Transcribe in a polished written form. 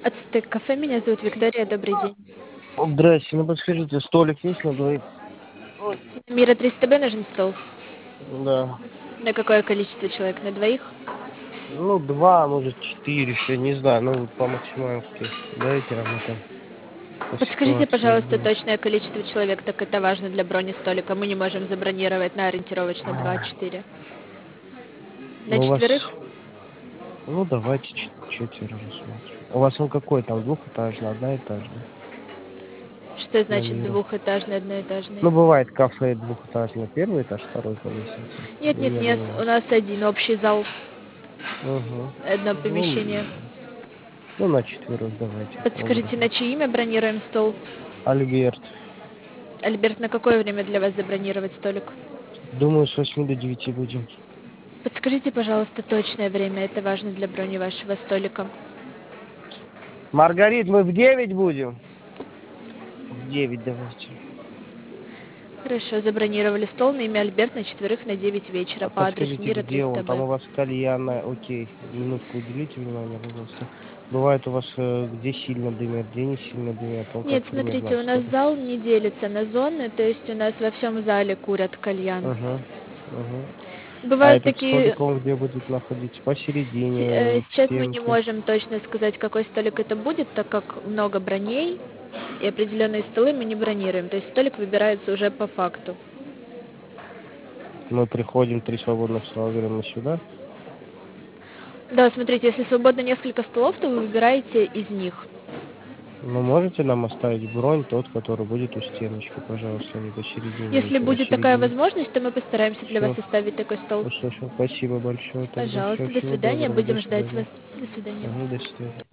Ацтек кафе, меня зовут Виктория, добрый день. Здрасте, ну подскажите, столик есть на двоих? Мира 300 Б нужен стол. Да. На какое количество человек? На двоих? Ну, два, может, четыре, еще не знаю. Ну, вот по максималке. Дайте, а мы там по Подскажите, ситуации пожалуйста, разберем. точное количество человек, так это важно для брони столика. Мы не можем забронировать на ориентировочно 2-4. На Ну, у вас... четверых? Ну, давайте четверо рассмотрим. У вас он какой там, двухэтажный, одноэтажный? Что На значит миру. двухэтажный, одноэтажный? Ну, бывает кафе двухэтажное, первый этаж, второй по лестнице. Нет, нет, Или нет, не у у вас? нас один общий зал, Угу. одно Ну, помещение. ну, на четверых давайте, Подскажите, образно. на чье имя бронируем стол? Альберт. Альберт, на какое время для вас забронировать столик? Думаю, с 8 до 9 будем. Подскажите, пожалуйста, точное время, это важно для брони вашего столика. Маргарит, мы в 9 будем? В 9 давайте. Хорошо, забронировали стол на имя Альберт на четверых на 9 вечера А по адресу подскажите, Мира где он? Там 300 Б. у вас кальянная, окей. Минутку уделите внимание, пожалуйста. Бывает у вас, где сильно дымят, где не сильно дымят, он Нет, как примерно смотрите, у нас обстоит. зал не делится на зоны, то есть у нас во всем зале курят кальян. Угу, угу. А Бывают этот такие... столик, он где будет находиться? Посередине, в Сейчас мы не стенке? можем точно сказать, какой столик это будет, так как много броней, и определенные столы мы не бронируем. То есть столик выбирается уже по факту. Мы приходим, 3 свободных стола, говорим, мы сюда. Да, смотрите, если свободно несколько столов, то вы выбираете из них. Ну, можете нам оставить бронь, тот, который будет у стеночки, пожалуйста, не посередине, Если если на будет такая середине. возможность, то мы постараемся для вас Все, составить такой стол. услышал. Спасибо большое тогда. Все, Пожалуйста, до всего свидания, доброго, до будем ждать вас. свидания. До свидания. Угу, до свидания.